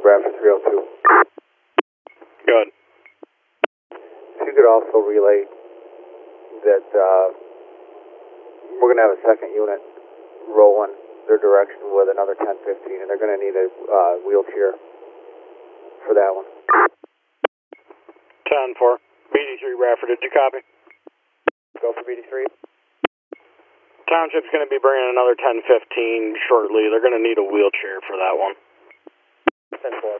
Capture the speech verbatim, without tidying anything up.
Bradford three oh two. Good. If you could also relay that uh, we're going to have a second unit rolling their direction with another ten fifteen, and they're going to need a uh, wheelchair for that one. ten four. B D three Bradford, did you copy? Go for B D three. Township's going to be bringing another ten fifteen shortly. They're going to need a wheelchair for that one. ten four.